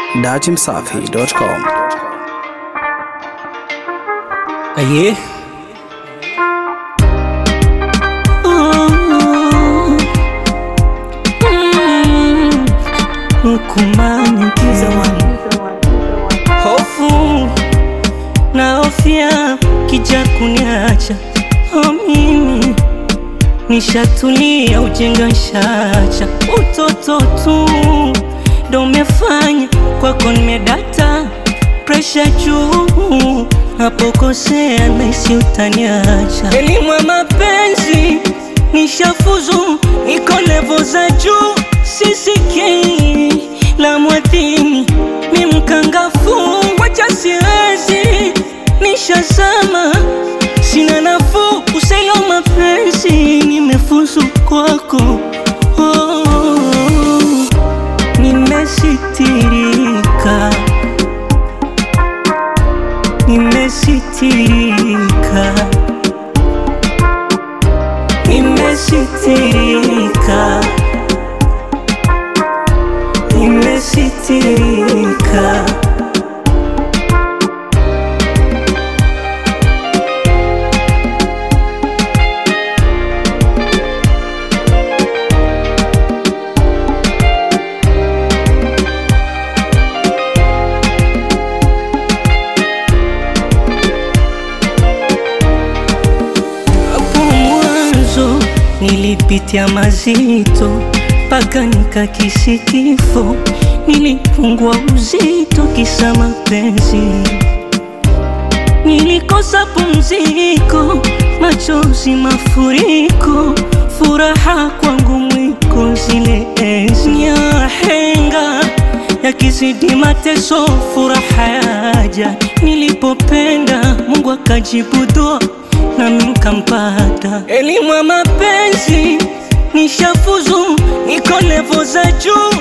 datimsafi.com. Aye. Kumani kiza wangu hofu na hofia kija kuniacha. Mimi nishatulia, ujenga shacha. Utoto tu ndo umefanya kwako nimedata. Pressure juu napokosea naisi utaniacha. Elimu ya mapenzi nishafuzu, niko level za juu. Sisikii la mwadhini ni mkangafu, wacha siwezi nishazama, sina nafuu. Usailo mapenzi nimefuzu kwako. Nimesitirika, nimesitirika, nimesitirika, nimesitirika. Hapo mwanzo nilipitia mazito paka nikakisi kifo. Nilipungua uzito kisa mapenzi, nilikosa pumziko, machozi mafuriko, furaha kwangu mwiko zile enzi. Nyahenga yakizidi mateso, furaha yaja. Nilipopenda Mungu akajibu dua nami nikampata. Elimu ya mapenzi nishafuzu, niko level za juu.